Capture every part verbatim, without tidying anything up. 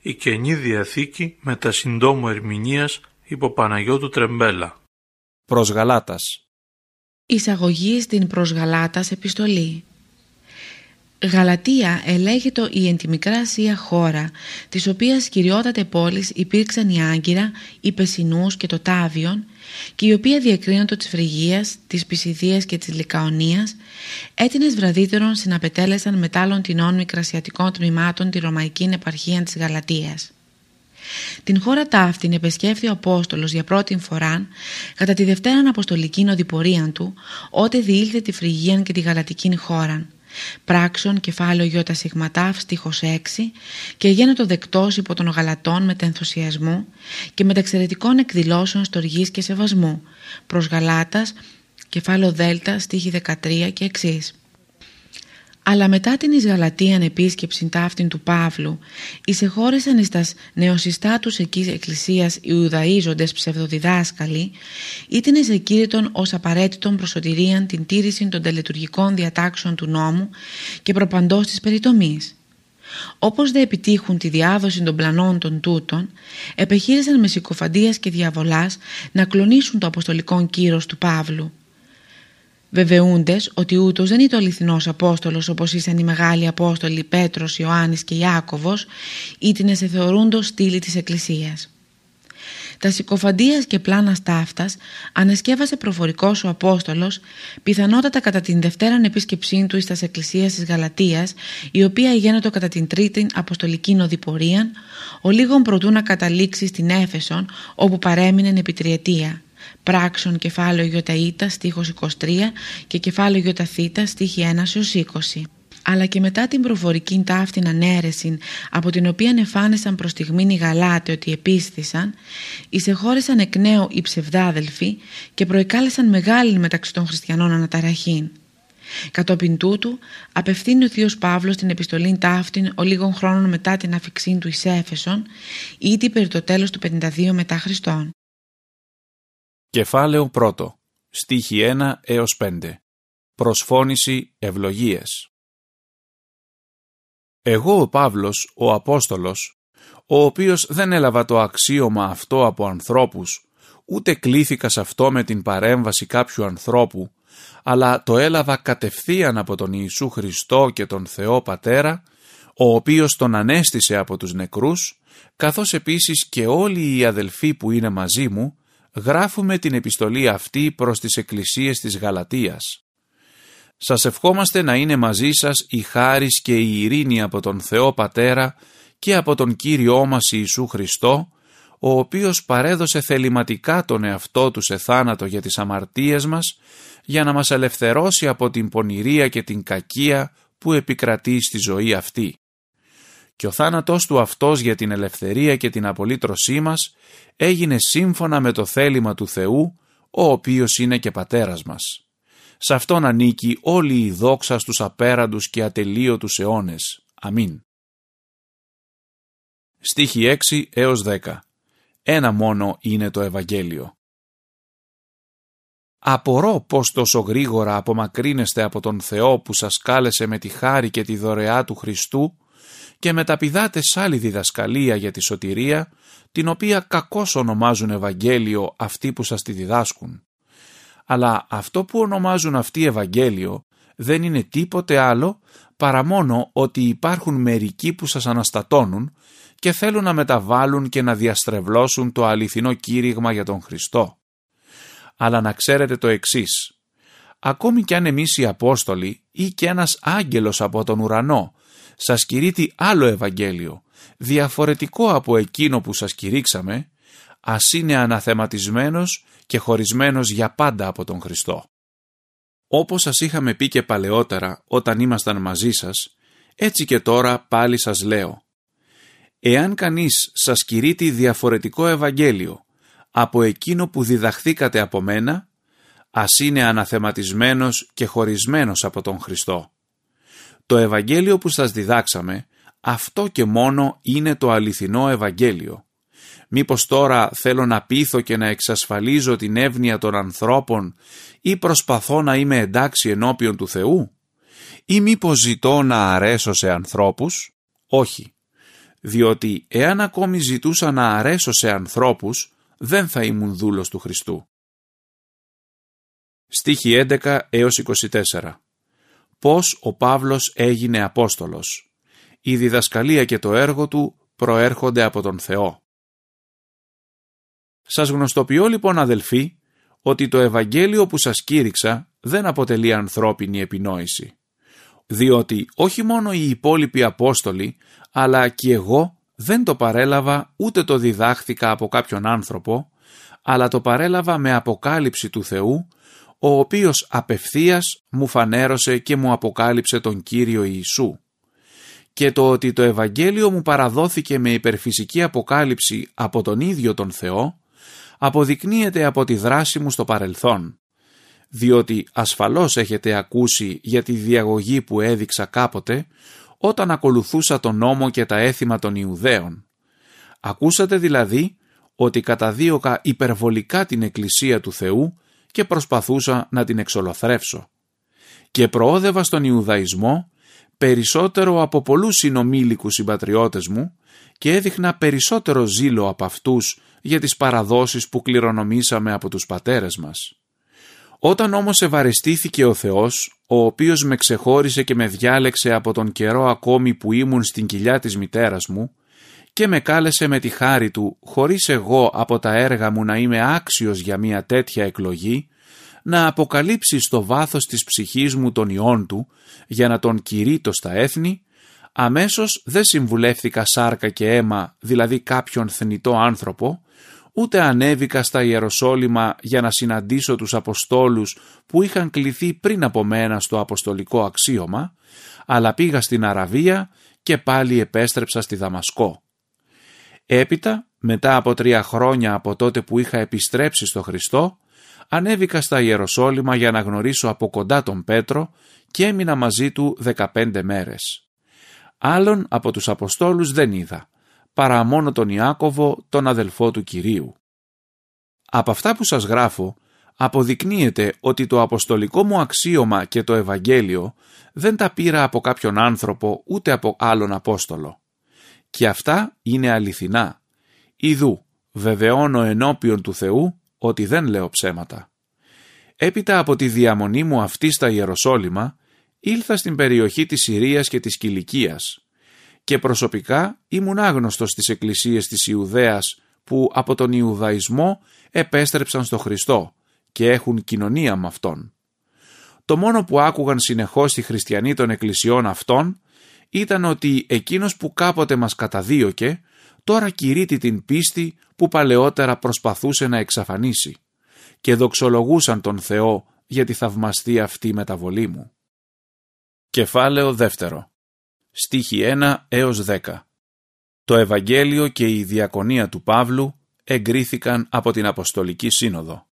Η Καινή Διαθήκη μετά συντόμου ερμηνείας υπό Παναγιώτου Τρεμπέλα. Προς Γαλάτας. Εισαγωγή στην προς Γαλάτας επιστολή. Γαλατία ελέγεται η εν τη Μικρά Ασία χώρα, της οποίας κυριότατε πόλεις υπήρξαν η Άγκυρα, οι Πεσσινούς και το Τάβιον, και η οποία διακρίνοντο της Φρυγίας, της Πισιδίας και της Λικαονίας, έτινες βραδύτερον συναπετέλεσαν μετάλλων τεινών μικρασιατικών τμήματων τη Ρωμαϊκήν επαρχίαν της Γαλατίας. Την χώρα ταύτην επεσκέφθη ο Απόστολος για πρώτην φοράν κατά τη δευτέραν αποστολικήν οδηπορίαν του, ότε διήλθε τη Φρυγίαν και τη Γαλατικήν χώραν. Πράξεων κεφάλαιο Ιώτα Σιγματάφ στίχος έξι, και γένετο δεκτός υπό των Γαλατών με ενθουσιασμού και με εξαιρετικών εκδηλώσεων στοργής και σεβασμού. Προς Γαλάτας κεφάλαιο Δέλτα στίχη δεκατρία και εξής. Αλλά μετά την εις Γαλατίαν επίσκεψην ταύτην του Παύλου, εισεχώρησαν εις τας νεοσυστάτους εκείς εκκλησίας Ιουδαΐζοντες ψευδοδιδάσκαλοι, ήτην εις εκήρυτον ως απαραίτητον προσωτηρίαν την τήρηση των τελετουργικών διατάξεων του νόμου και προπαντός της περιτομής. Όπως δε επιτύχουν τη διάδοση των πλανών των τούτων, επεχείρησαν με συκοφαντίας και διαβολάς να κλονίσουν το αποστολικό κύρος του Παύλου. Βεβαιούντες ότι ούτως δεν είναι ο αληθινός Απόστολος όπως ήσαν οι μεγάλοι Απόστολοι Πέτρος, Ιωάννης και Ιάκωβος, ήτινες θεωρούντος στήλη της Εκκλησίας. Τα συκοφαντίας και πλάνας ταύτας ανεσκεύασε προφορικός ο Απόστολος, πιθανότατα κατά την δευτέραν επίσκεψή του εις τας Εκκλησίας της Γαλατίας, η οποία γένετο κατά την τρίτην αποστολικήν οδηπορίαν, ο λίγων προτού να καταλήξει στην Έφεσον, όπου παρέμεινεν επί τριετία. Πράξεων κεφάλαιο Ιωταΐτα στίχος είκοσι τρία και κεφάλαιο Ιωταθήτα στίχη ένα έως είκοσι. Αλλά και μετά την προφορική ταύτην ανέρεσιν, από την οποία εφάνεσαν προς στιγμήν οι Γαλάτε ότι επίσθησαν, εισεχώρησαν εκ νέου οι ψευδάδελφοι και προεκάλεσαν μεγάλη μεταξύ των χριστιανών αναταραχήν. Κατόπιν τούτου απευθύνει ο Θείος Παύλος την επιστολήν ταύτην ο λίγων χρόνων μετά την αφιξήν του εις Έφεσον, ήδη περί το τέλος του πενήντα δύο μετά Χριστόν. Κεφάλαιο πρώτο. Στίχη ένα έως πέντε. Προσφώνηση ευλογίες. Εγώ ο Παύλος, ο Απόστολος, ο οποίος δεν έλαβα το αξίωμα αυτό από ανθρώπους, ούτε κλήθηκα σε αυτό με την παρέμβαση κάποιου ανθρώπου, αλλά το έλαβα κατευθείαν από τον Ιησού Χριστό και τον Θεό Πατέρα, ο οποίος τον ανέστησε από τους νεκρούς, καθώς επίσης και όλοι οι αδελφοί που είναι μαζί μου, γράφουμε την επιστολή αυτή προς τις εκκλησίες της Γαλατίας. Σας ευχόμαστε να είναι μαζί σας η χάρις και η ειρήνη από τον Θεό Πατέρα και από τον Κύριό μας Ιησού Χριστό, ο οποίος παρέδωσε θεληματικά τον εαυτό του σε θάνατο για τις αμαρτίες μας, για να μας ελευθερώσει από την πονηρία και την κακία που επικρατεί στη ζωή αυτή. Και ο θάνατος του αυτός για την ελευθερία και την απολύτρωσή μας έγινε σύμφωνα με το θέλημα του Θεού, ο οποίος είναι και Πατέρας μας. Σ' αυτόν ανήκει όλη η δόξα στους απέραντους και ατελείωτους αιώνες. Αμήν. Στίχοι έξι έως δέκα. Ένα μόνο είναι το Ευαγγέλιο. Απορώ πως τόσο γρήγορα απομακρύνεστε από τον Θεό που σας κάλεσε με τη χάρη και τη δωρεά του Χριστού και μεταπηδάτε σ' άλλη διδασκαλία για τη σωτηρία, την οποία κακώς ονομάζουν Ευαγγέλιο αυτοί που σας τη διδάσκουν. Αλλά αυτό που ονομάζουν αυτοί Ευαγγέλιο δεν είναι τίποτε άλλο παρά μόνο ότι υπάρχουν μερικοί που σας αναστατώνουν και θέλουν να μεταβάλουν και να διαστρεβλώσουν το αληθινό κήρυγμα για τον Χριστό. Αλλά να ξέρετε το εξής. Ακόμη κι αν εμείς οι Απόστολοι ή κι ένας άγγελος από τον ουρανό σας κηρύττει άλλο Ευαγγέλιο, διαφορετικό από εκείνο που σας κηρύξαμε, ας είναι αναθεματισμένος και χωρισμένος για πάντα από τον Χριστό. Όπως σας είχαμε πει και παλαιότερα όταν ήμασταν μαζί σας, έτσι και τώρα πάλι σας λέω. Εάν κανείς σας κηρύττει διαφορετικό Ευαγγέλιο από εκείνο που διδαχθήκατε από μένα, ας είναι αναθεματισμένος και χωρισμένος από τον Χριστό. Το Ευαγγέλιο που σας διδάξαμε, αυτό και μόνο είναι το αληθινό Ευαγγέλιο. Μήπως τώρα θέλω να πείθω και να εξασφαλίζω την εύνοια των ανθρώπων ή προσπαθώ να είμαι εντάξει ενώπιον του Θεού? Ή μήπως ζητώ να αρέσω σε ανθρώπους? Όχι. διότι εάν ακόμη ζητούσα να αρέσω σε ανθρώπους, δεν θα ήμουν δούλος του Χριστού. Στίχοι έντεκα έως είκοσι τέσσερα. Πώς ο Παύλος έγινε Απόστολος. Η διδασκαλία και το έργο του προέρχονται από τον Θεό. Σας γνωστοποιώ λοιπόν, αδελφοί, ότι το Ευαγγέλιο που σας κήρυξα δεν αποτελεί ανθρώπινη επινόηση. Διότι όχι μόνο οι υπόλοιποι Απόστολοι, αλλά και εγώ δεν το παρέλαβα ούτε το διδάχθηκα από κάποιον άνθρωπο, αλλά το παρέλαβα με αποκάλυψη του Θεού, ο οποίος απευθείας μου φανέρωσε και μου αποκάλυψε τον Κύριο Ιησού. Και το ότι το Ευαγγέλιο μου παραδόθηκε με υπερφυσική αποκάλυψη από τον ίδιο τον Θεό, αποδεικνύεται από τη δράση μου στο παρελθόν, διότι ασφαλώς έχετε ακούσει για τη διαγωγή που έδειξα κάποτε όταν ακολουθούσα τον νόμο και τα έθιμα των Ιουδαίων. Ακούσατε δηλαδή ότι καταδίωκα υπερβολικά την Εκκλησία του Θεού και προσπαθούσα να την εξολοθρεύσω. Και προόδευα στον Ιουδαϊσμό περισσότερο από πολλούς συνομήλικους συμπατριώτες μου και έδειχνα περισσότερο ζήλο από αυτούς για τις παραδόσεις που κληρονομήσαμε από τους πατέρες μας. Όταν όμως ευαρεστήθηκε ο Θεός, ο οποίος με ξεχώρισε και με διάλεξε από τον καιρό ακόμη που ήμουν στην κοιλιά της μητέρας μου και με κάλεσε με τη χάρη του, χωρίς εγώ από τα έργα μου να είμαι άξιος για μια τέτοια εκλογή, να αποκαλύψει στο βάθος της ψυχής μου τον Υιόν του για να τον κηρύττω στα έθνη, αμέσως δεν συμβουλεύθηκα σάρκα και αίμα, δηλαδή κάποιον θνητό άνθρωπο, ούτε ανέβηκα στα Ιεροσόλυμα για να συναντήσω τους Αποστόλους που είχαν κληθεί πριν από μένα στο αποστολικό αξίωμα, αλλά πήγα στην Αραβία και πάλι επέστρεψα στη Δαμασκό. Έπειτα, μετά από τρία χρόνια από τότε που είχα επιστρέψει στο Χριστό, ανέβηκα στα Ιεροσόλυμα για να γνωρίσω από κοντά τον Πέτρο και έμεινα μαζί του δεκαπέντε μέρες. Άλλον από τους Αποστόλους δεν είδα, παρά μόνο τον Ιάκωβο, τον αδελφό του Κυρίου. Από αυτά που σας γράφω, αποδεικνύεται ότι το αποστολικό μου αξίωμα και το Ευαγγέλιο δεν τα πήρα από κάποιον άνθρωπο ούτε από άλλον Απόστολο. Και αυτά είναι αληθινά. Ιδού, βεβαιώνω ενώπιον του Θεού ότι δεν λέω ψέματα. Έπειτα από τη διαμονή μου αυτή στα Ιεροσόλυμα, ήλθα στην περιοχή της Συρίας και της Κιλικίας και προσωπικά ήμουν άγνωστος στις εκκλησίες της Ιουδαίας που από τον Ιουδαϊσμό επέστρεψαν στο Χριστό και έχουν κοινωνία με Αυτόν. Το μόνο που άκουγαν συνεχώς οι χριστιανοί των εκκλησιών αυτών ήταν ότι εκείνος που κάποτε μας καταδίωκε τώρα κηρύττει την πίστη που παλαιότερα προσπαθούσε να εξαφανίσει και δοξολογούσαν τον Θεό για τη θαυμαστή αυτή μεταβολή μου. Κεφάλαιο δεύτερο. Στίχοι ένα έως δέκα. Το Ευαγγέλιο και η διακονία του Παύλου εγκρίθηκαν από την Αποστολική Σύνοδο.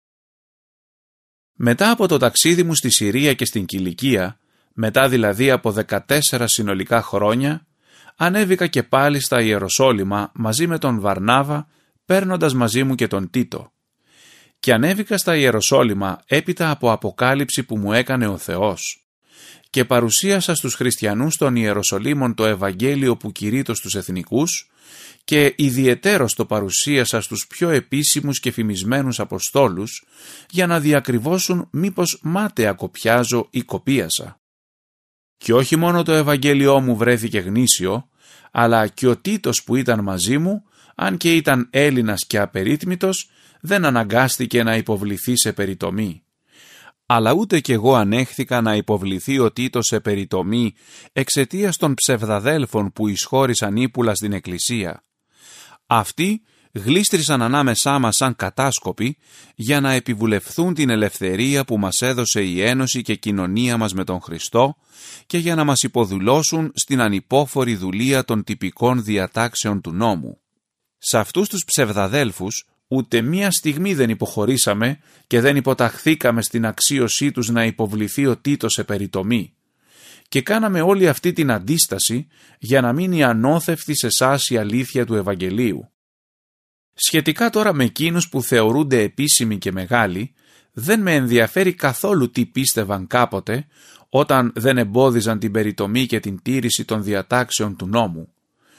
Μετά από το ταξίδι μου στη Συρία και στην Κιλικία, μετά δηλαδή από δεκατέσσερα συνολικά χρόνια, ανέβηκα και πάλι στα Ιεροσόλυμα μαζί με τον Βαρνάβα, παίρνοντας μαζί μου και τον Τίτο. Και ανέβηκα στα Ιεροσόλυμα έπειτα από αποκάλυψη που μου έκανε ο Θεός. Και παρουσίασα στους χριστιανούς των Ιεροσολύμων το Ευαγγέλιο που κηρύττω στους εθνικούς και ιδιαιτέρως το παρουσίασα στους πιο επίσημους και φημισμένους Αποστόλους για να διακριβώσουν μήπως μάταια κοπιάζω ή κοπίασα. Και όχι μόνο το Ευαγγέλιό μου βρέθηκε γνήσιο, αλλά και ο Τίτος που ήταν μαζί μου, αν και ήταν Έλληνας και απερίτμητος, δεν αναγκάστηκε να υποβληθεί σε περιτομή. Αλλά ούτε κι εγώ ανέχθηκα να υποβληθεί ο Τίτος σε περιτομή εξαιτίας των ψευδαδέλφων που εισχώρησαν ύπουλα στην Εκκλησία. Αυτοί γλίστρισαν ανάμεσά μας σαν κατάσκοποι για να επιβουλευθούν την ελευθερία που μας έδωσε η Ένωση και κοινωνία μας με τον Χριστό και για να μας υποδουλώσουν στην ανυπόφορη δουλεία των τυπικών διατάξεων του νόμου. Σε αυτούς τους ψευδαδέλφους ούτε μία στιγμή δεν υποχωρήσαμε και δεν υποταχθήκαμε στην αξίωσή τους να υποβληθεί ο Τίτος σε περιτομή. Και κάναμε όλη αυτή την αντίσταση για να μείνει ανώθευτη σε εσάς η αλήθεια του Ευαγγελίου. Σχετικά τώρα με εκείνους που θεωρούνται επίσημοι και μεγάλοι, δεν με ενδιαφέρει καθόλου τι πίστευαν κάποτε όταν δεν εμπόδιζαν την περιτομή και την τήρηση των διατάξεων του νόμου.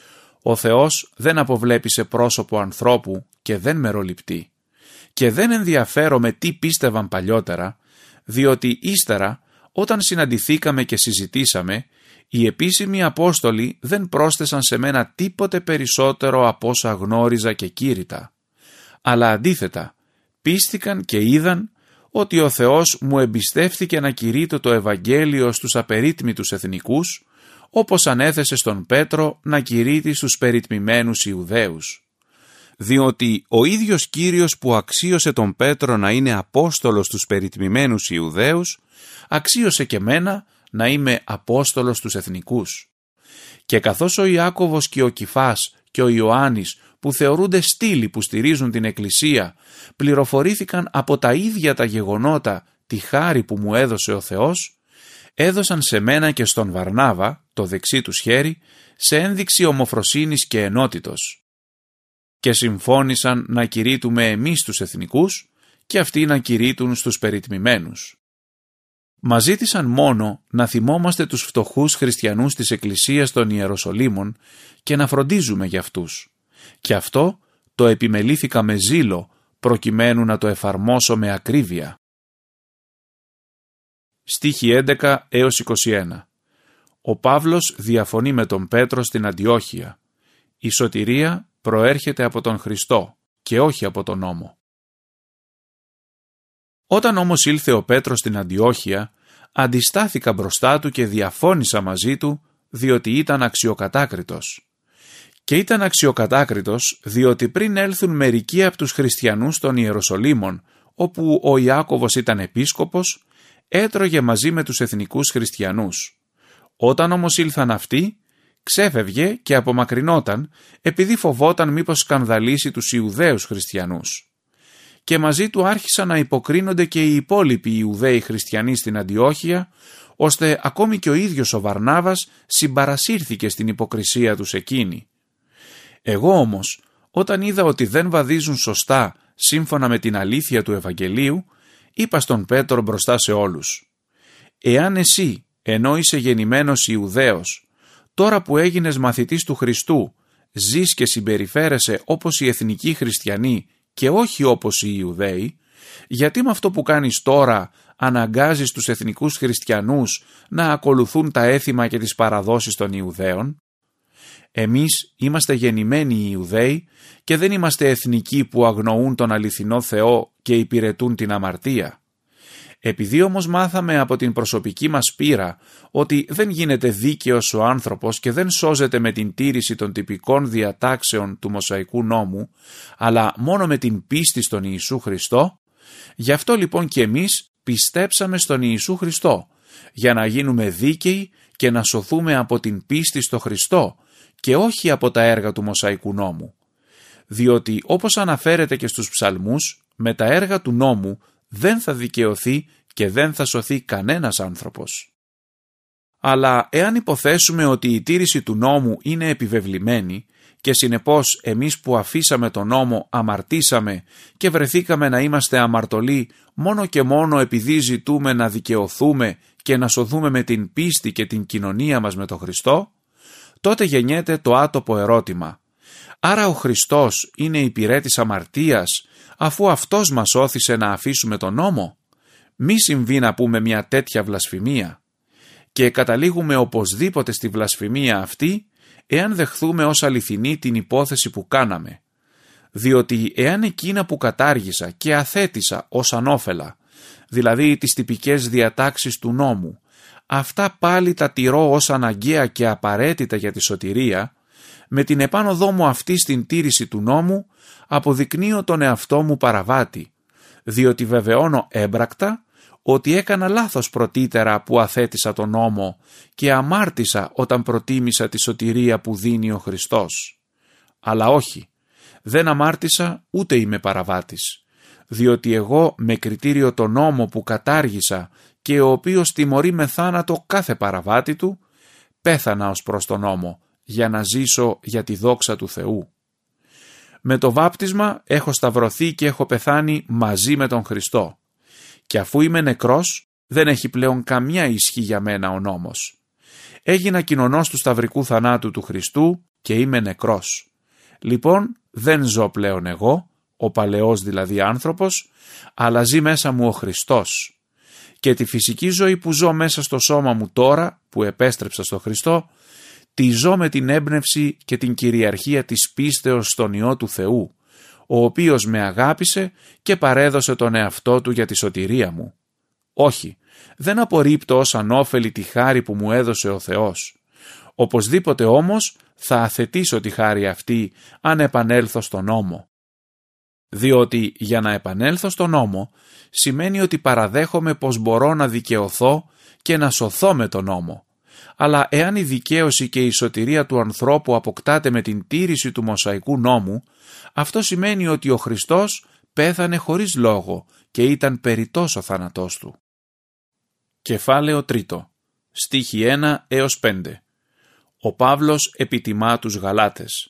Ο Θεός δεν αποβλέπει σε πρόσωπο ανθρώπου και δεν μεροληπτεί. Και δεν ενδιαφέρομαι τι πίστευαν παλιότερα, διότι ύστερα, όταν συναντηθήκαμε και συζητήσαμε, οι επίσημοι Απόστολοι δεν πρόσθεσαν σε μένα τίποτε περισσότερο από όσα γνώριζα και κήρυτα. Αλλά αντίθετα, πίστηκαν και είδαν ότι ο Θεός μου εμπιστεύθηκε να κηρύττω το Ευαγγέλιο στους απερίτμητους εθνικούς, όπως ανέθεσε στον Πέτρο να κηρύττει στους περιτμημένους Ιουδαίους. Διότι ο ίδιος Κύριος που αξίωσε τον Πέτρο να είναι Απόστολος στους περιτμημένους Ιουδαίους, αξίωσε και μένα να είμαι Απόστολος στους εθνικούς. Και καθώς ο Ιάκωβος και ο Κηφάς και ο Ιωάννης, που θεωρούνται στήλοι που στηρίζουν την Εκκλησία, πληροφορήθηκαν από τα ίδια τα γεγονότα τη χάρη που μου έδωσε ο Θεός, έδωσαν σε μένα και στον Βαρνάβα, το δεξί τους χέρι, σε ένδειξη ομοφροσύνης και ενότητος. Και συμφώνησαν να κηρύττουμε εμείς τους εθνικούς και αυτοί να κηρύττουν στους περιτμημένους. Μας ζήτησαν μόνο να θυμόμαστε τους φτωχούς χριστιανούς της Εκκλησίας των Ιεροσολύμων και να φροντίζουμε για αυτούς. Και αυτό το επιμελήθηκα με ζήλο προκειμένου να το εφαρμόσω με ακρίβεια. Στίχοι έντεκα έως είκοσι ένα. Ο Παύλος διαφωνεί με τον Πέτρο στην Αντιόχεια. Η σωτηρία προέρχεται από τον Χριστό και όχι από τον νόμο. Όταν όμως ήλθε ο Πέτρος στην Αντιόχεια, αντιστάθηκα μπροστά του και διαφώνησα μαζί του, διότι ήταν αξιοκατάκριτος. Και ήταν αξιοκατάκριτος, διότι πριν έλθουν μερικοί από τους χριστιανούς των Ιεροσολύμων, όπου ο Ιάκωβος ήταν επίσκοπος, έτρωγε μαζί με τους εθνικούς χριστιανούς. Όταν όμως ήλθαν αυτοί, ξέφευγε και απομακρυνόταν, επειδή φοβόταν μήπως σκανδαλίσει τους Ιουδαίους χριστιανούς. Και μαζί του άρχισαν να υποκρίνονται και οι υπόλοιποι Ιουδαίοι χριστιανοί στην Αντιόχεια, ώστε ακόμη και ο ίδιος ο Βαρνάβας συμπαρασύρθηκε στην υποκρισία τους εκείνη. Εγώ όμως, όταν είδα ότι δεν βαδίζουν σωστά σύμφωνα με την αλήθεια του Ευαγγελίου, είπα στον Πέτρο μπροστά σε όλους: «Εάν εσύ, ενώ είσαι γεννημένος Ιουδαίος, τώρα που έγινες μαθητής του Χριστού, ζεις και συμπεριφέρεσαι όπως οι εθνικοί χριστιανοί και όχι όπως οι Ιουδαίοι, γιατί με αυτό που κάνεις τώρα αναγκάζεις τους εθνικούς χριστιανούς να ακολουθούν τα έθιμα και τις παραδόσεις των Ιουδαίων? Εμείς είμαστε γεννημένοι Ιουδαίοι και δεν είμαστε εθνικοί που αγνοούν τον αληθινό Θεό και υπηρετούν την αμαρτία. Επειδή όμως μάθαμε από την προσωπική μας πείρα ότι δεν γίνεται δίκαιος ο άνθρωπος και δεν σώζεται με την τήρηση των τυπικών διατάξεων του Μωσαϊκού νόμου, αλλά μόνο με την πίστη στον Ιησού Χριστό, γι' αυτό λοιπόν και εμείς πιστέψαμε στον Ιησού Χριστό, για να γίνουμε δίκαιοι και να σωθούμε από την πίστη στο Χριστό και όχι από τα έργα του Μωσαϊκού νόμου. Διότι όπως αναφέρεται και στους ψαλμούς, με τα έργα του νόμου δεν θα δικαιωθεί και δεν θα σωθεί κανένας άνθρωπος. Αλλά εάν υποθέσουμε ότι η τήρηση του νόμου είναι επιβεβλημένη και συνεπώς εμείς που αφήσαμε τον νόμο αμαρτήσαμε και βρεθήκαμε να είμαστε αμαρτωλοί μόνο και μόνο επειδή ζητούμε να δικαιωθούμε και να σωθούμε με την πίστη και την κοινωνία μας με τον Χριστό, τότε γεννιέται το άτοπο ερώτημα: άρα ο Χριστός είναι υπηρέτης αμαρτίας, αφού Αυτός μας όθησε να αφήσουμε τον νόμο? Μη συμβεί να πούμε μια τέτοια βλασφημία. Και καταλήγουμε οπωσδήποτε στη βλασφημία αυτή, εάν δεχθούμε ως αληθινή την υπόθεση που κάναμε. Διότι εάν εκείνα που κατάργησα και αθέτησα ως ανώφελα, δηλαδή τις τυπικές διατάξεις του νόμου, αυτά πάλι τα τηρώ ως αναγκαία και απαραίτητα για τη σωτηρία, με την επάνωδό μου αυτή στην τήρηση του νόμου, αποδεικνύω τον εαυτό μου παραβάτη, διότι βεβαιώνω έμπρακτα ότι έκανα λάθος πρωτήτερα που αθέτησα τον νόμο και αμάρτησα όταν προτίμησα τη σωτηρία που δίνει ο Χριστός. Αλλά όχι, δεν αμάρτησα ούτε είμαι παραβάτης, διότι εγώ με κριτήριο τον νόμο που κατάργησα και ο οποίος τιμωρεί με θάνατο κάθε παραβάτη του, πέθανα ως προς τον νόμο για να ζήσω για τη δόξα του Θεού. Με το βάπτισμα έχω σταυρωθεί και έχω πεθάνει μαζί με τον Χριστό. Και αφού είμαι νεκρός, δεν έχει πλέον καμιά ισχύ για μένα ο νόμος. Έγινα κοινωνός του σταυρικού θανάτου του Χριστού και είμαι νεκρός. Λοιπόν, δεν ζω πλέον εγώ, ο παλαιός δηλαδή άνθρωπος, αλλά ζει μέσα μου ο Χριστός. Και τη φυσική ζωή που ζω μέσα στο σώμα μου τώρα, που επέστρεψα στο Χριστό, τη ζω με την έμπνευση και την κυριαρχία της πίστεως στον Υιό του Θεού, ο οποίος με αγάπησε και παρέδωσε τον εαυτό του για τη σωτηρία μου. Όχι, δεν απορρίπτω ως ανώφελη τη χάρη που μου έδωσε ο Θεός. Οπωσδήποτε όμως θα αθετήσω τη χάρη αυτή αν επανέλθω στον νόμο. Διότι για να επανέλθω στον νόμο σημαίνει ότι παραδέχομαι πως μπορώ να δικαιωθώ και να σωθώ με τον νόμο. Αλλά εάν η δικαίωση και η σωτηρία του ανθρώπου αποκτάται με την τήρηση του Μωσαϊκού νόμου, αυτό σημαίνει ότι ο Χριστός πέθανε χωρίς λόγο και ήταν περιττός ο θάνατός του. Κεφάλαιο τρίτο, στίχοι ένα έως πέντε. Ο Παύλος επιτιμά τους Γαλάτες.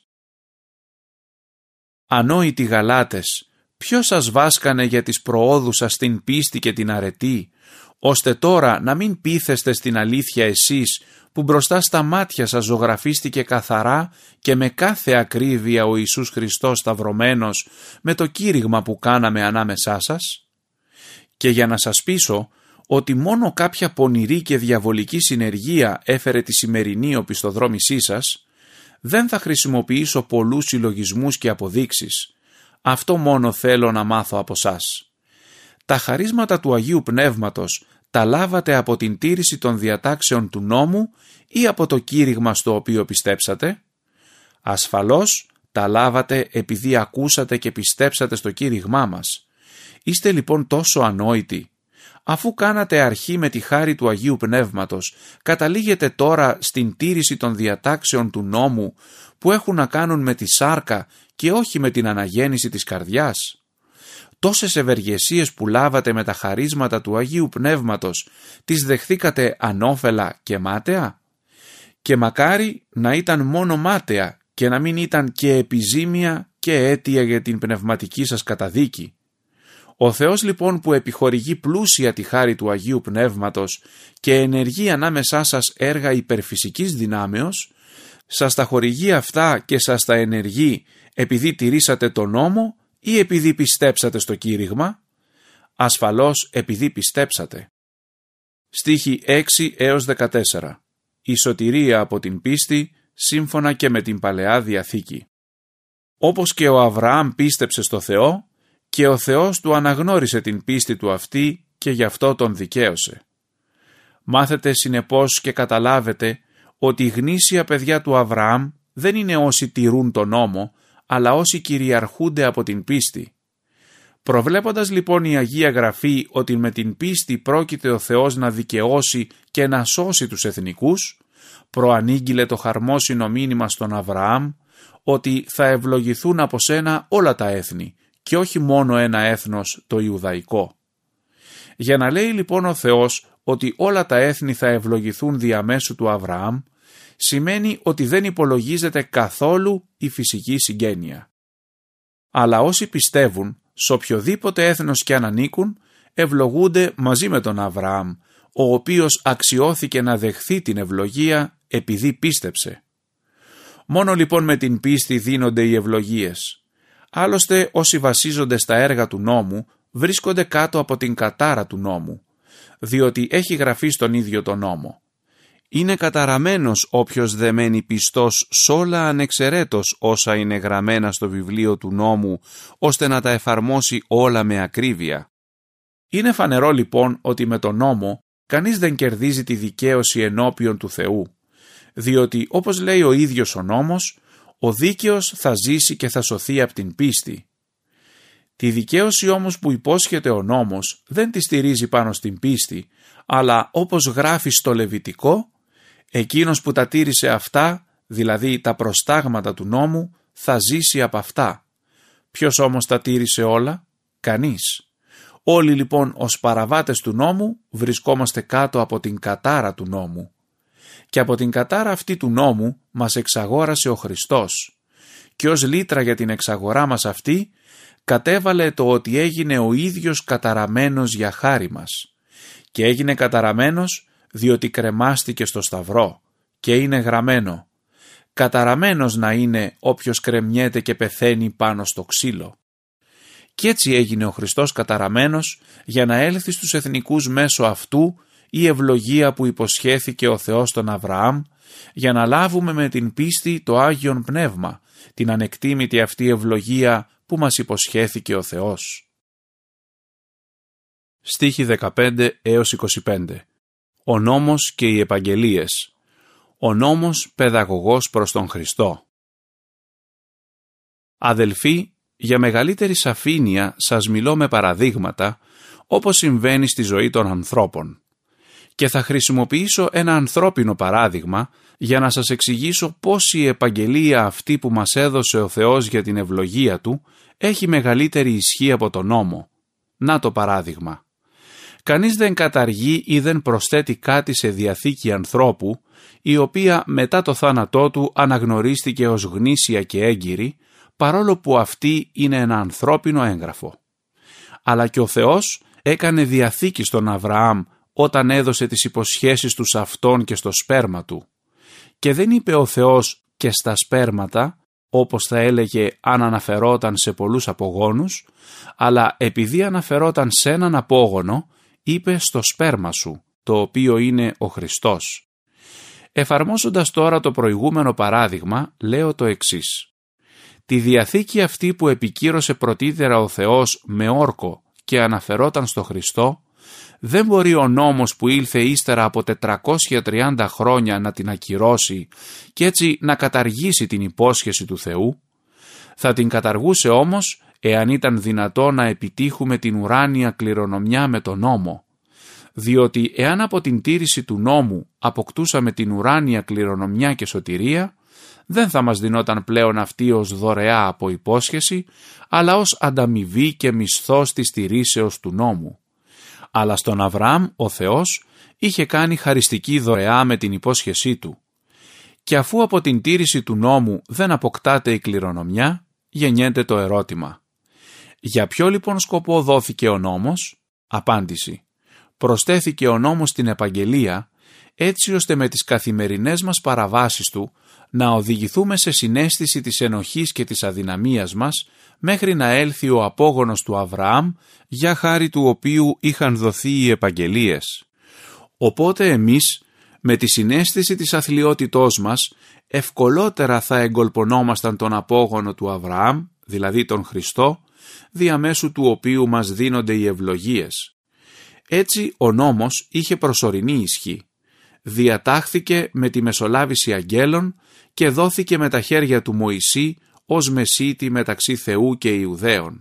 Ανόητοι Γαλάτες, ποιος σας βάσκανε για τις προόδους σας στην πίστη και την αρετή, ώστε τώρα να μην πείθεστε στην αλήθεια εσείς που μπροστά στα μάτια σας ζωγραφίστηκε καθαρά και με κάθε ακρίβεια ο Ιησούς Χριστός σταυρωμένος με το κήρυγμα που κάναμε ανάμεσά σας? Και για να σας πείσω ότι μόνο κάποια πονηρή και διαβολική συνεργία έφερε τη σημερινή οπισθοδρόμησή σας, δεν θα χρησιμοποιήσω πολλούς συλλογισμούς και αποδείξεις. Αυτό μόνο θέλω να μάθω από σας. Τα χαρίσματα του Αγίου Πνεύματος τα λάβατε από την τήρηση των διατάξεων του νόμου ή από το κήρυγμα στο οποίο πιστέψατε? Ασφαλώς τα λάβατε επειδή ακούσατε και πιστέψατε στο κήρυγμά μας. Είστε λοιπόν τόσο ανόητοι. Αφού κάνατε αρχή με τη χάρη του Αγίου Πνεύματος, καταλήγετε τώρα στην τήρηση των διατάξεων του νόμου που έχουν να κάνουν με τη σάρκα και όχι με την αναγέννηση της καρδιάς. Τόσες ευεργεσίες που λάβατε με τα χαρίσματα του Αγίου Πνεύματος, τις δεχθήκατε ανώφελα και μάταια? Και μακάρι να ήταν μόνο μάταια και να μην ήταν και επιζήμια και αίτια για την πνευματική σας καταδίκη. Ο Θεός λοιπόν που επιχορηγεί πλούσια τη χάρη του Αγίου Πνεύματος και ενεργεί ανάμεσά σας έργα υπερφυσικής δυνάμεως, σας τα χορηγεί αυτά και σας τα ενεργεί επειδή τηρήσατε τον νόμο ή επειδή πιστέψατε στο κήρυγμα? Ασφαλώς επειδή πιστέψατε. Στίχοι έξι έως δεκατέσσερα. Η σωτηρία από την πίστη σύμφωνα και με την Παλαιά Διαθήκη. Όπως και ο Αβραάμ πίστεψε στο Θεό, και ο Θεός του αναγνώρισε την πίστη του αυτή και γι' αυτό τον δικαίωσε. Μάθετε συνεπώς και καταλάβετε ότι οι γνήσια παιδιά του Αβραάμ δεν είναι όσοι τηρούν τον νόμο, αλλά όσοι κυριαρχούνται από την πίστη. Προβλέποντας λοιπόν η Αγία Γραφή ότι με την πίστη πρόκειται ο Θεός να δικαιώσει και να σώσει τους εθνικούς, προανήγγειλε το χαρμόσυνο μήνυμα στον Αβραάμ ότι θα ευλογηθούν από σένα όλα τα έθνη και όχι μόνο ένα έθνος, το Ιουδαϊκό. Για να λέει λοιπόν ο Θεός ότι όλα τα έθνη θα ευλογηθούν διαμέσου του Αβραάμ, σημαίνει ότι δεν υπολογίζεται καθόλου η φυσική συγγένεια. Αλλά όσοι πιστεύουν, σ' οποιοδήποτε έθνος και αν ανήκουν, ευλογούνται μαζί με τον Αβραάμ, ο οποίος αξιώθηκε να δεχθεί την ευλογία επειδή πίστεψε. Μόνο λοιπόν με την πίστη δίνονται οι ευλογίες. Άλλωστε όσοι βασίζονται στα έργα του νόμου βρίσκονται κάτω από την κατάρα του νόμου, διότι έχει γραφεί στον ίδιο τον νόμο. Είναι καταραμένος όποιος δεν μένει πιστός σ' όλα ανεξαιρέτως όσα είναι γραμμένα στο βιβλίο του νόμου, ώστε να τα εφαρμόσει όλα με ακρίβεια. Είναι φανερό λοιπόν ότι με τον νόμο κανείς δεν κερδίζει τη δικαίωση ενώπιον του Θεού, διότι όπως λέει ο ίδιος ο νόμος, ο δίκαιος θα ζήσει και θα σωθεί από την πίστη. Τη δικαίωση όμως που υπόσχεται ο νόμος δεν τη στηρίζει πάνω στην πίστη, αλλά όπως γράφει στο Λεβιτικό, εκείνος που τα τήρησε αυτά, δηλαδή τα προστάγματα του νόμου, θα ζήσει από αυτά. Ποιος όμως τα τήρησε όλα? Κανείς. Όλοι λοιπόν ως παραβάτες του νόμου βρισκόμαστε κάτω από την κατάρα του νόμου. Και από την κατάρα αυτή του νόμου μας εξαγόρασε ο Χριστός. Και ως λύτρα για την εξαγορά μας αυτή, κατέβαλε το ότι έγινε ο ίδιος καταραμένος για χάρη μας. Και έγινε καταραμένος διότι κρεμάστηκε στο σταυρό. Και είναι γραμμένο: καταραμένος να είναι όποιος κρεμιέται και πεθαίνει πάνω στο ξύλο. Κι έτσι έγινε ο Χριστός καταραμένος για να έλθει στους εθνικούς μέσω αυτού η ευλογία που υποσχέθηκε ο Θεός στον Αβραάμ, για να λάβουμε με την πίστη το Άγιον Πνεύμα, την ανεκτήμητη αυτή ευλογία που μας υποσχέθηκε ο Θεός. Στίχοι δεκαπέντε έως είκοσι πέντε. Ο νόμος και οι επαγγελίες. Ο νόμος παιδαγωγός προς τον Χριστό. Αδελφοί, για μεγαλύτερη σαφήνεια σας μιλώ με παραδείγματα, όπως συμβαίνει στη ζωή των ανθρώπων. Και θα χρησιμοποιήσω ένα ανθρώπινο παράδειγμα για να σας εξηγήσω πώς η επαγγελία αυτή που μας έδωσε ο Θεός για την ευλογία Του έχει μεγαλύτερη ισχύ από τον νόμο. Να το παράδειγμα. Κανείς δεν καταργεί ή δεν προσθέτει κάτι σε διαθήκη ανθρώπου, η οποία μετά το θάνατό του αναγνωρίστηκε ως γνήσια και έγκυρη, παρόλο που αυτή είναι ένα ανθρώπινο έγγραφο. Αλλά και ο Θεός έκανε διαθήκη στον Αβραάμ όταν έδωσε τις υποσχέσεις του σε αυτόν και στο σπέρμα του. Και δεν είπε ο Θεός και στα σπέρματα, όπως θα έλεγε αν αναφερόταν σε πολλούς απογόνους, αλλά επειδή αναφερόταν σε έναν απόγονο, είπε στο σπέρμα σου, το οποίο είναι ο Χριστός. Εφαρμόζοντας τώρα το προηγούμενο παράδειγμα, λέω το εξής. Τη διαθήκη αυτή που επικύρωσε πρωτήτερα ο Θεός με όρκο και αναφερόταν στο Χριστό, δεν μπορεί ο νόμος που ήλθε ύστερα από τετρακόσια τριάντα χρόνια να την ακυρώσει και έτσι να καταργήσει την υπόσχεση του Θεού. Θα την καταργούσε όμως εάν ήταν δυνατό να επιτύχουμε την ουράνια κληρονομιά με τον νόμο. Διότι εάν από την τήρηση του νόμου αποκτούσαμε την ουράνια κληρονομιά και σωτηρία, δεν θα μας δινόταν πλέον αυτή ως δωρεά από υπόσχεση, αλλά ως ανταμοιβή και μισθός της τηρήσεως του νόμου. Αλλά στον Αβραάμ ο Θεός είχε κάνει χαριστική δωρεά με την υπόσχεσή του. Και αφού από την τήρηση του νόμου δεν αποκτάται η κληρονομιά, γεννιέται το ερώτημα. Για ποιο λοιπόν σκοπό δόθηκε ο νόμος? Απάντηση. Προστέθηκε ο νόμος στην επαγγελία, έτσι ώστε με τις καθημερινές μας παραβάσεις του να οδηγηθούμε σε συναίσθηση της ενοχής και της αδυναμίας μας, μέχρι να έλθει ο απόγονος του Αβραάμ, για χάρη του οποίου είχαν δοθεί οι επαγγελίες. Οπότε εμείς, με τη συναίσθηση της αθλιότητός μας, ευκολότερα θα εγκολπωνόμασταν τον απόγονο του Αβραάμ, δηλαδή τον Χριστό, διαμέσου του οποίου μας δίνονται οι ευλογίες. Έτσι ο νόμος είχε προσωρινή ισχύ. Διατάχθηκε με τη μεσολάβηση αγγέλων και δόθηκε με τα χέρια του Μωυσή ως μεσίτη μεταξύ Θεού και Ιουδαίων.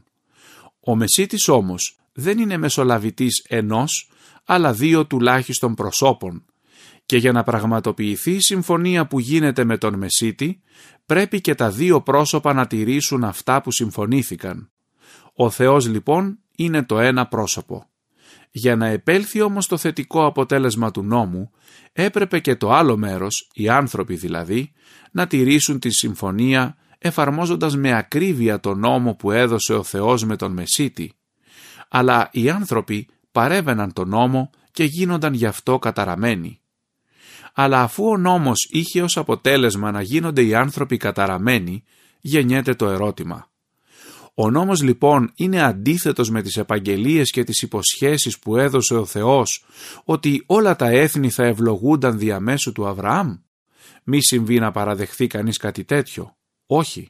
Ο μεσίτης όμως δεν είναι μεσολαβητής ενός, αλλά δύο τουλάχιστον προσώπων, και για να πραγματοποιηθεί η συμφωνία που γίνεται με τον μεσίτη, πρέπει και τα δύο πρόσωπα να τηρήσουν αυτά που συμφωνήθηκαν. Ο Θεός λοιπόν είναι το ένα πρόσωπο. Για να επέλθει όμως το θετικό αποτέλεσμα του νόμου, έπρεπε και το άλλο μέρος, οι άνθρωποι δηλαδή, να τηρήσουν τη συμφωνία εφαρμόζοντας με ακρίβεια τον νόμο που έδωσε ο Θεός με τον Μεσίτη. Αλλά οι άνθρωποι παρέβαιναν τον νόμο και γίνονταν γι' αυτό καταραμένοι. Αλλά αφού ο νόμος είχε ως αποτέλεσμα να γίνονται οι άνθρωποι καταραμένοι, γεννιέται το ερώτημα. Ο νόμος λοιπόν είναι αντίθετος με τις επαγγελίες και τις υποσχέσεις που έδωσε ο Θεός, ότι όλα τα έθνη θα ευλογούνταν διαμέσου του Αβραάμ? Μη συμβεί να παραδεχθεί κανείς κάτι τέτοιο. Όχι.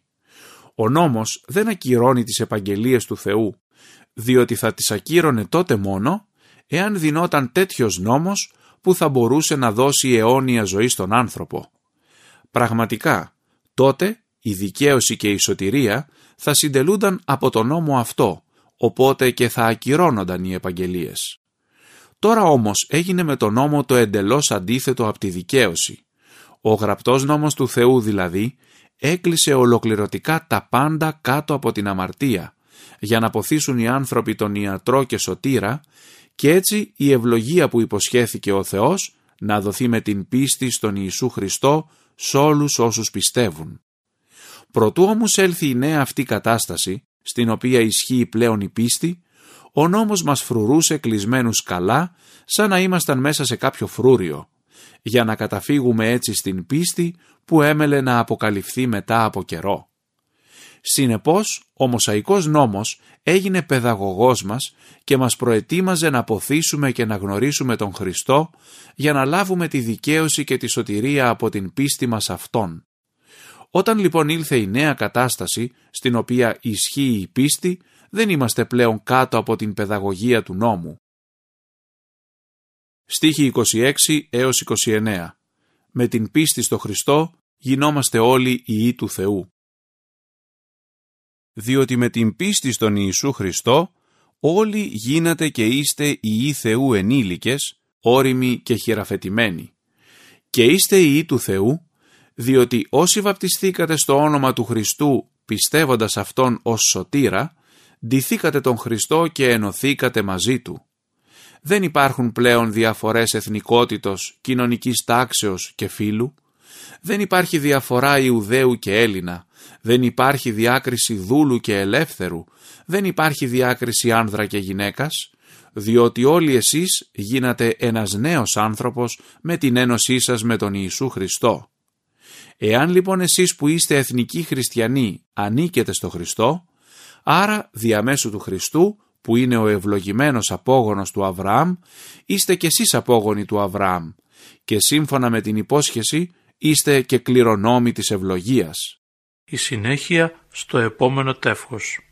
Ο νόμος δεν ακυρώνει τις επαγγελίες του Θεού, διότι θα τις ακύρωνε τότε μόνο, εάν δινόταν τέτοιος νόμος που θα μπορούσε να δώσει αιώνια ζωή στον άνθρωπο. Πραγματικά, τότε η δικαίωση και η σωτηρία θα συντελούνταν από τον νόμο αυτό, οπότε και θα ακυρώνονταν οι επαγγελίες. Τώρα όμως έγινε με τον νόμο το εντελώς αντίθετο από τη δικαίωση. Ο γραπτός νόμος του Θεού δηλαδή έκλεισε ολοκληρωτικά τα πάντα κάτω από την αμαρτία, για να ποθήσουν οι άνθρωποι τον ιατρό και σωτήρα, και έτσι η ευλογία που υποσχέθηκε ο Θεός να δοθεί με την πίστη στον Ιησού Χριστό σ' όλους όσους πιστεύουν. Προτού όμως έλθει η νέα αυτή κατάσταση, στην οποία ισχύει πλέον η πίστη, ο νόμος μας φρουρούσε κλεισμένους καλά, σαν να ήμασταν μέσα σε κάποιο φρούριο, για να καταφύγουμε έτσι στην πίστη που έμελε να αποκαλυφθεί μετά από καιρό. Συνεπώς, ο Μωσαϊκός νόμος έγινε παιδαγωγός μας και μας προετοίμαζε να ποθήσουμε και να γνωρίσουμε τον Χριστό για να λάβουμε τη δικαίωση και τη σωτηρία από την πίστη μας Αυτόν. Όταν λοιπόν ήλθε η νέα κατάσταση, στην οποία ισχύει η πίστη, δεν είμαστε πλέον κάτω από την παιδαγωγία του νόμου. Στίχοι είκοσι έξι έως είκοσι εννέα. Με την πίστη στο Χριστό γινόμαστε όλοι ιοί του Θεού. Διότι με την πίστη στον Ιησού Χριστό όλοι γίνατε και είστε ιοί Θεού ενήλικες, όριμοι και χειραφετημένοι. Και είστε ιοί του Θεού, διότι όσοι βαπτιστήκατε στο όνομα του Χριστού πιστεύοντας Αυτόν ως σωτήρα, ντυθήκατε τον Χριστό και ενωθήκατε μαζί Του. Δεν υπάρχουν πλέον διαφορές εθνικότητος, κοινωνικής τάξεως και φύλου. Δεν υπάρχει διαφορά Ιουδαίου και Έλληνα. Δεν υπάρχει διάκριση δούλου και ελεύθερου. Δεν υπάρχει διάκριση άνδρα και γυναίκας, διότι όλοι εσείς γίνατε ένας νέος άνθρωπος με την ένωσή σας με τον Ιησού Χριστό. Εάν λοιπόν εσείς που είστε εθνικοί χριστιανοί ανήκετε στο Χριστό, άρα διαμέσου του Χριστού, που είναι ο ευλογημένος απόγονος του Αβραάμ, είστε κι εσείς απόγονοι του Αβραάμ και σύμφωνα με την υπόσχεση είστε και κληρονόμοι της ευλογίας. Η συνέχεια στο επόμενο τεύχος.